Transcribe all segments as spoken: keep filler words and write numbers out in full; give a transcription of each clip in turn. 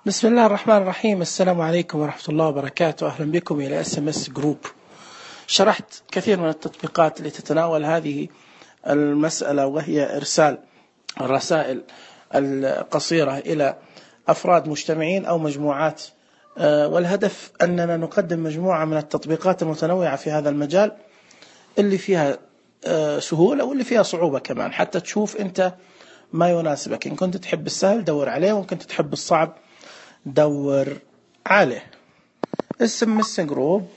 بسم الله الرحمن الرحيم. السلام عليكم ورحمة الله وبركاته. أهلا بكم إلى اس ام اس جروب. شرحت كثير من التطبيقات اللي تتناول هذه المسألة، وهي إرسال الرسائل القصيرة إلى أفراد مجتمعين أو مجموعات، والهدف أننا نقدم مجموعة من التطبيقات المتنوعة في هذا المجال اللي فيها سهولة واللي فيها صعوبة كمان، حتى تشوف أنت ما يناسبك. إن كنت تحب السهل دور عليه، وإن كنت تحب الصعب دور عليه. اس ام اس جروب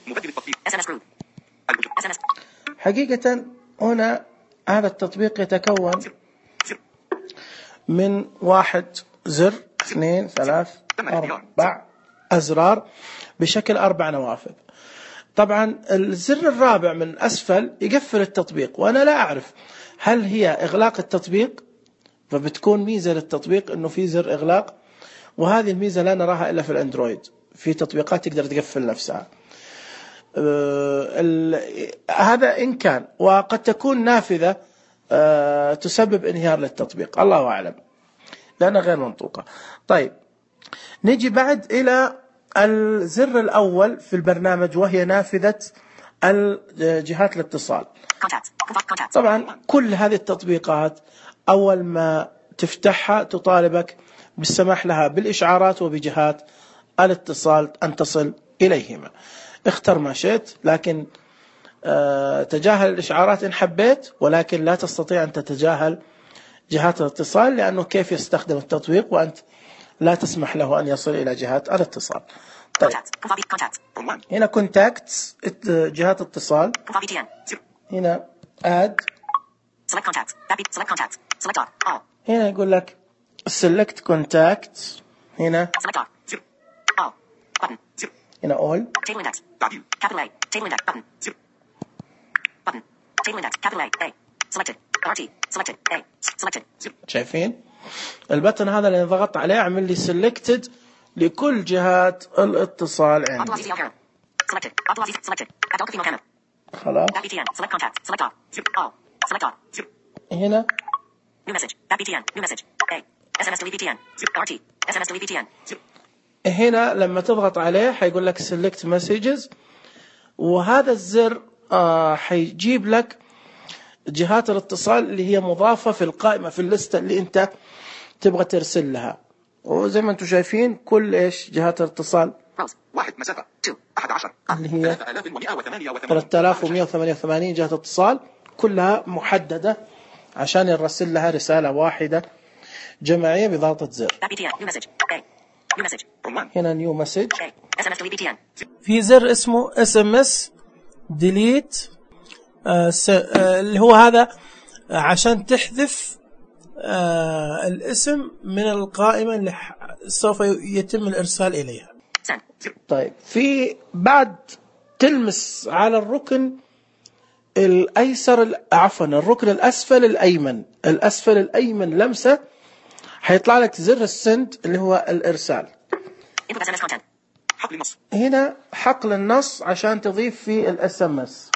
حقيقة هنا هذا التطبيق يتكون من واحد زر، اثنين، ثلاث، أربع أزرار بشكل أربع نوافذ. طبعا الزر الرابع من أسفل يقفل التطبيق، وأنا لا أعرف هل هي إغلاق التطبيق، فبتكون ميزة للتطبيق أنه في زر إغلاق، وهذه الميزة لا نراها إلا في الأندرويد. في تطبيقات تقدر تقفل نفسها. أه هذا إن كان، وقد تكون نافذة أه تسبب انهيار للتطبيق، الله أعلم، لأنها غير منطوقة. طيب نجي بعد إلى الزر الأول في البرنامج، وهي نافذة جهات الاتصال. طبعا كل هذه التطبيقات أول ما تفتحها تطالبك بالسماح لها بالإشعارات وبجهات الاتصال أن تصل إليهما. اختر ما شئت، لكن أه تجاهل الإشعارات إن حبيت، ولكن لا تستطيع أن تتجاهل جهات الاتصال، لأنه كيف يستخدم التطبيق وأنت لا تسمح له أن يصل إلى جهات الاتصال. طيب هنا كونتاكتس، جهات اتصال. هنا اد، هنا يقول لك select contact. هنا هنا all. شايفين البتن هذا اللي ضغطت عليه عمل لي selected لكل جهات الاتصال عندي. خلاص هنا هنا لما تضغط عليه حيقول لك select messages، وهذا الزر آه حيجيب لك جهات الاتصال اللي هي مضافة في القائمة، في الليستة اللي انت تبغى ترسل لها. وزي ما انتم شايفين كل ايش جهات الاتصال واحد مسافة أحد عشر اللي هي ثلاثة آلاف ومئة وثمانية وثمانين جهة اتصال، كلها محددة عشان يرسل لها رسالة واحدة جماعية بضغطة زر. هنا نيو مسج. في زر اسمه اس ام اس ديليت، اللي هو هذا عشان تحذف آه الاسم من القائمة اللي سوف يتم الإرسال إليها. طيب في بعد تلمس على الركن الأيسر، عفوا الركن الأسفل الأيمن، الأسفل الأيمن لمسة حيطلع لك زر السند اللي هو الإرسال. هنا حقل النص عشان تضيف فيه الاس ام اس.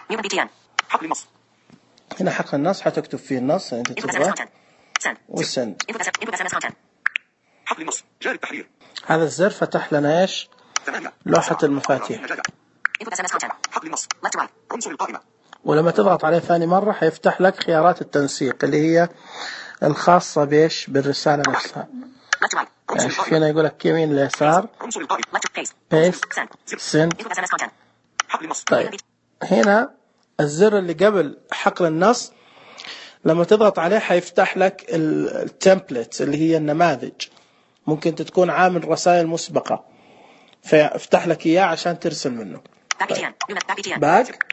هنا حقل النص حتكتب فيه النص اللي انت تبغاه والسند. حقل النص جاري التحرير. هذا الزر فتح لنا ايش؟ لوحة المفاتيح. حقل النص عنصر القائمة. ولما تضغط عليه ثاني مرة حيفتح لك خيارات التنسيق اللي هي الخاصة بيش بالرسالة نفسها. يعني هنا يقول لك يمين اليسار بيست سند. طيب هنا الزر اللي قبل حقل النص لما تضغط عليه حيفتح لك التمبلت اللي هي النماذج، ممكن تكون عامل رسائل مسبقة فيفتح لك إياه عشان ترسل منه. طيب. باك.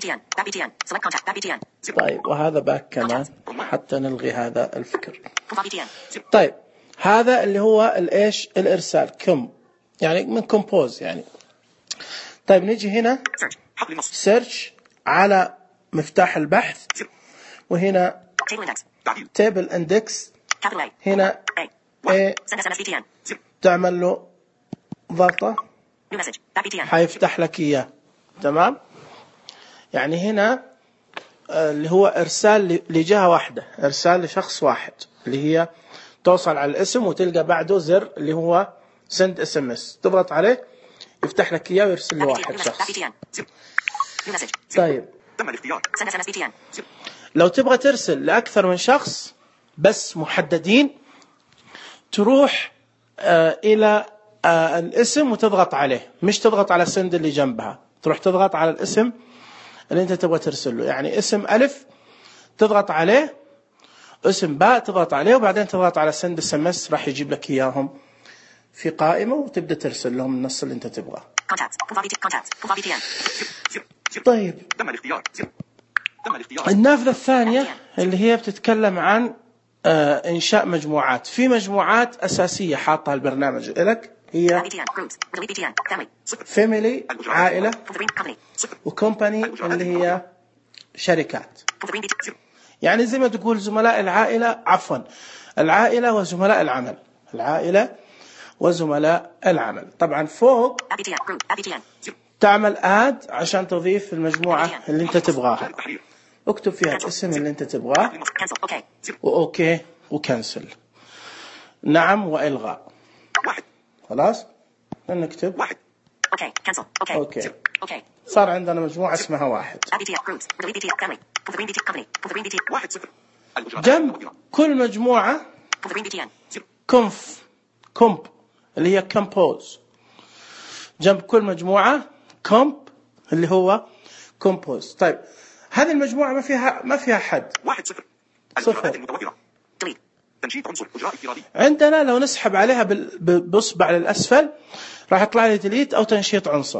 طيب وهذا باك كمان حتى نلغي هذا الفكر. طيب هذا اللي هو الايش الارسال كم، يعني من كومبوز يعني. طيب نيجي هنا سيرش على مفتاح البحث، وهنا تيبل اندكس. هنا ايه تعمل له ضغطة حيفتح لك اياه. تمام، يعني هنا اللي هو ارسال لجهة واحدة، ارسال لشخص واحد، اللي هي توصل على الاسم وتلقى بعده زر اللي هو send اس ام اس، تضغط عليه يفتح لك اياه ويرسل له واحد شخص. طيب تم الاختيار. Send اس ام اس بي تي إن. لو تبغى ترسل لأكثر من شخص بس محددين، تروح آه إلى آه الاسم وتضغط عليه، مش تضغط على سند اللي جنبها، تروح تضغط على الاسم اللي أنت تبغى ترسل له. يعني اسم ألف تضغط عليه، اسم باء تضغط عليه، وبعدين تضغط على سند اس ام اس، راح يجيب لك إياهم في قائمة وتبدأ ترسل لهم النص اللي أنت تبغاه. Contact. Kuva بي تي Contact. Kuva بي تي إن. طيب تم الاختيار. تم الاختيار. النافذة الثانية اللي هي بتتكلم عن آه إنشاء مجموعات. في مجموعات أساسية حاطها البرنامج لك، هي بي تي إن. Groups. بي تي إن. Family. فاميلي عائلة، For the green company. وكومباني اللي هي شركات. For the green بي تي إن. يعني زي ما تقول زملاء العائلة، عفوا العائلة وزملاء العمل، العائلة وزملاء العمل. طبعا فوق بي تي إن. Group. بي تي إن. تعمل آد عشان تضيف المجموعة اللي انت تبغاها، التحرير. اكتب فيها الاسم اللي انت تبغاه، Cancel. Okay. وأوكي وكنسل، نعم وإلغاء. واحد. خلاص نكتب واحد. Okay. Cancel. Okay. أوكي. Okay. صار عندنا مجموعة اسمها واحد. بي تي إن. Groups. بي تي إن. Family. For the green بي تي Company. For the green بي تي واحد صفر. الإجراءات جنب المبكرة. كل مجموعة For the green بي تي إن. كونف كومب اللي هي كومبوز، جنب كل مجموعة كومب اللي هو كومبوز. طيب هذه المجموعة ما فيها ما فيها حد. واحد صفر. صفر. الإجراءات المتوفرة. Delete. تنشيط عنصر إجراء افتراضي. عندنا لو نسحب عليها بال- ب- بإصبع للأسفل راح يطلع لي ديليت أو تنشيط عنصر.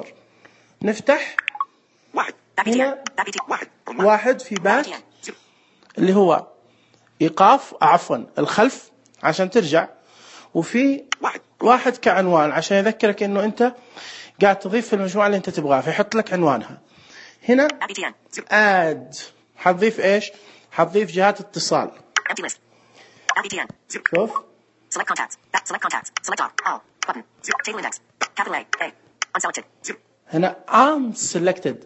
نفتح واحد. بي تي إن. هنا بي تي إن. واحد. عنوان. واحد في باك صفر. اللي هو إيقاف، عفوا الخلف عشان ترجع، وفي واحد. واحد كعنوان عشان يذكرك إنه أنت قاعد تضيف في المجموعة اللي أنت تبغاها، فيحط لك عنوانها. هنا بي تي إن. آد حتضيف إيش؟ حتضيف جهات اتصال. Empty list. بي تي إن. شوف Select contacts. Back. Select contacts. Select all. All. Button. Table index. Capital A. A. Unselected. هنا unselected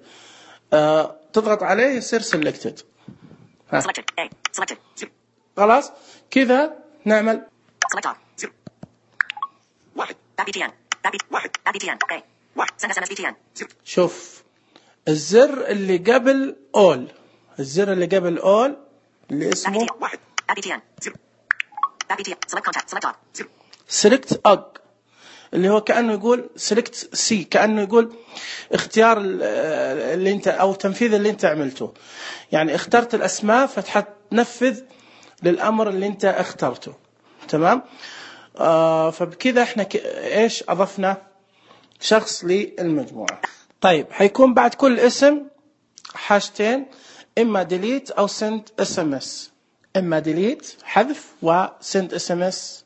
آه تضغط عليه يصير selected. ها. Selected. A. Selected. خلاص كذا نعمل. Select all. واحد. بي تي إن. بي واحد. بي تي إن. A. واحد. Send اس ام اس بي تي إن. شوف الزر اللي قبل all، الزر اللي قبل all اللي اسمه واحد. بي تي إن. بي تي إن. Select contact. Select all. select ag اللي هو كأنه يقول select c، كأنه يقول اختيار ال- اللي انت او تنفيذ اللي انت عملته. يعني اخترت الاسماء فتحنفذ للامر اللي انت اخترته. تمام. آه فبكذا احنا ك... ايش اضفنا شخص للمجموعة. طيب حيكون بعد كل اسم حاجتين، اما delete او send اس ام اس. اما delete حذف، و send اس ام اس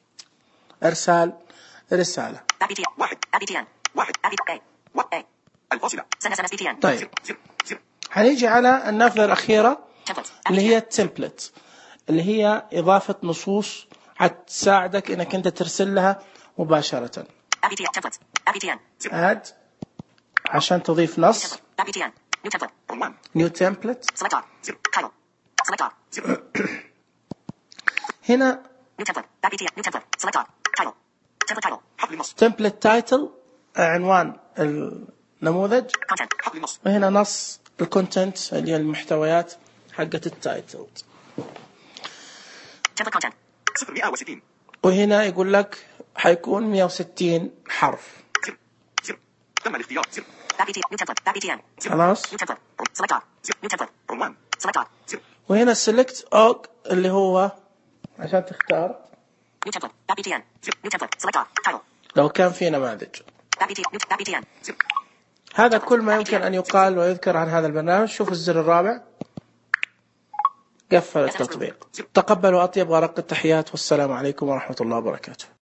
ارسال رسالة. بي تي إن. واحد. بي تي إن. واحد. بي A. A. الفاصلة. Send اس ام اس بي تي إن. طيب صفر. صفر. حنيجي على النافذة الأخيرة Template. اللي هي التمبلت، اللي هي إضافة نصوص حتساعدك إنك أنت ترسل لها مباشرة. بي تي إن. Template. بي تي إن. add عشان تضيف نص. بي تي إن. New template. عنوان. new template. Select all. Title. Select all. هنا New template. بي تي إن. New template. Select all. Title. Template title. حقل النص. template title عنوان النموذج، Content. حقل النص. وهنا نص الكونتنت اللي هي المحتويات حقة التايتل، Template content. صفر. مئة وستين. وهنا يقول لك حيكون مئة وستين حرف. صفر. صفر. تم الاختيار. صفر. بي تي إن. New template. بي تي إن. خلاص. New template. Select all. New template. عنوان. Select all. صفر. وهنا select all اللي هو عشان تختار New template. بي تي إن. New template. Select all. Title. لو كان في نماذج. بي تي إن. بي تي إن. صفر. هذا كل ما يمكن أن يقال ويذكر عن هذا البرنامج. شوف الزر الرابع، قفل التطبيق. تقبلوا أطيب ورق التحيات، والسلام عليكم ورحمة الله وبركاته.